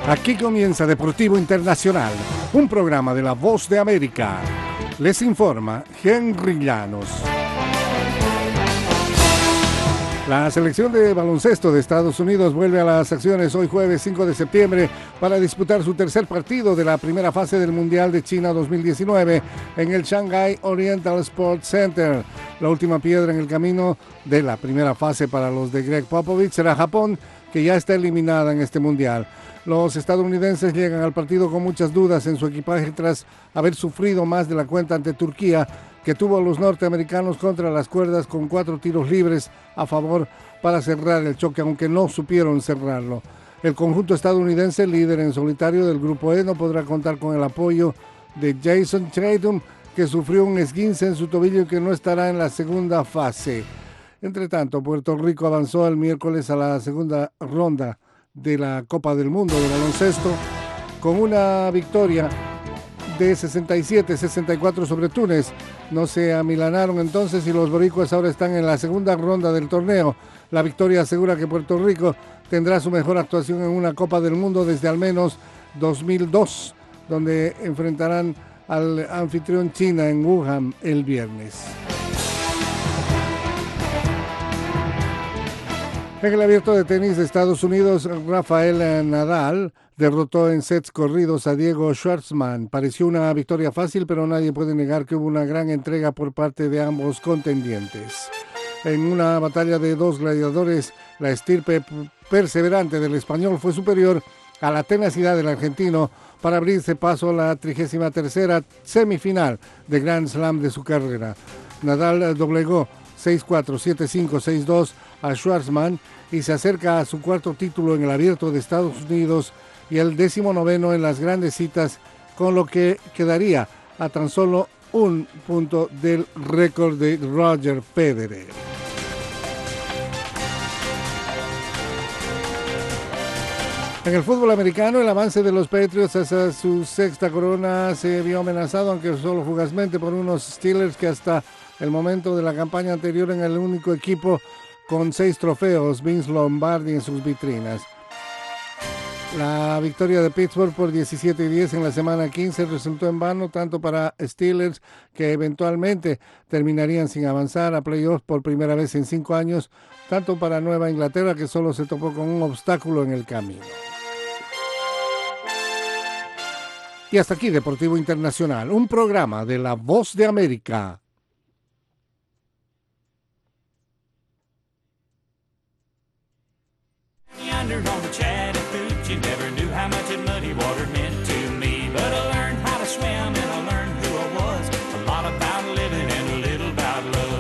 Aquí comienza Deportivo Internacional, un programa de La Voz de América. Les informa Henry Llanos. La selección de baloncesto de Estados Unidos vuelve a las acciones hoy jueves 5 de septiembre para disputar su tercer partido de la primera fase del Mundial de China 2019 en el Shanghai Oriental Sports Center. La última piedra en el camino de la primera fase para los de Greg Popovich será Japón, que ya está eliminada en este Mundial. Los estadounidenses llegan al partido con muchas dudas en su equipaje tras haber sufrido más de la cuenta ante Turquía, que tuvo a los norteamericanos contra las cuerdas con 4 tiros libres a favor para cerrar el choque, aunque no supieron cerrarlo. El conjunto estadounidense, líder en solitario del Grupo E, no podrá contar con el apoyo de Jason Tatum, que sufrió un esguince en su tobillo y que no estará en la segunda fase. Entre tanto, Puerto Rico avanzó el miércoles a la segunda ronda de la Copa del Mundo de baloncesto con una victoria de 67-64 sobre Túnez. No se amilanaron entonces y los boricuas ahora están en la segunda ronda del torneo. La victoria asegura que Puerto Rico tendrá su mejor actuación en una Copa del Mundo desde al menos 2002, donde enfrentarán al anfitrión China en Wuhan el viernes. En el Abierto de Tenis de Estados Unidos, Rafael Nadal derrotó en sets corridos a Diego Schwartzman. Pareció una victoria fácil, pero nadie puede negar que hubo una gran entrega por parte de ambos contendientes. En una batalla de dos gladiadores, la estirpe perseverante del español fue superior a la tenacidad del argentino para abrirse paso a la 33ª semifinal de Grand Slam de su carrera. Nadal doblegó 6-4, 7-5, 6-2 a Schwartzman y se acerca a su cuarto título en el Abierto de Estados Unidos y el 19º en las grandes citas, con lo que quedaría a tan solo un punto del récord de Roger Federer. En el fútbol americano, el avance de los Patriots hacia su sexta corona se vio amenazado, aunque solo fugazmente, por unos Steelers que hasta el momento de la campaña anterior en el único equipo con 6 trofeos, Vince Lombardi, en sus vitrinas. La victoria de Pittsburgh por 17-10 en la semana 15 resultó en vano tanto para Steelers, que eventualmente terminarían sin avanzar a playoffs por primera vez en 5 años, tanto para Nueva Inglaterra, que solo se topó con un obstáculo en el camino. Y hasta aquí Deportivo Internacional, un programa de La Voz de América. Under on the Chattahoochee, never knew how much that muddy water meant to me. But I learned how to swim and I learned who I was. A lot about living and a little about love.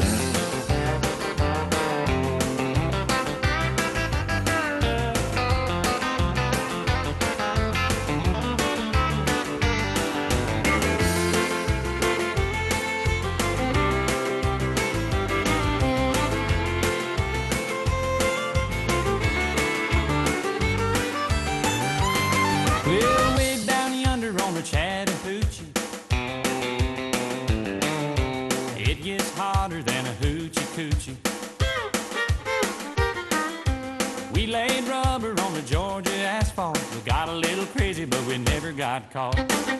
Well, way down yonder on the Chattahoochee, it gets hotter than a hoochie coochie. We laid rubber on the Georgia asphalt. We got a little crazy, but we never got caught.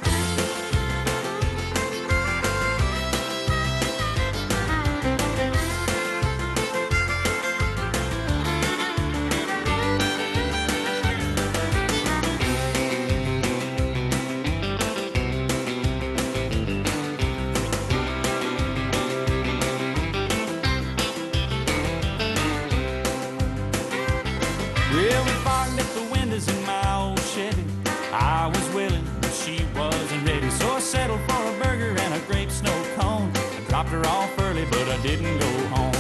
Well, we fogged up the windows in my old Chevy. I was willing, but she wasn't ready. So I settled for a burger and a grape snow cone. I dropped her off early, but I didn't go home.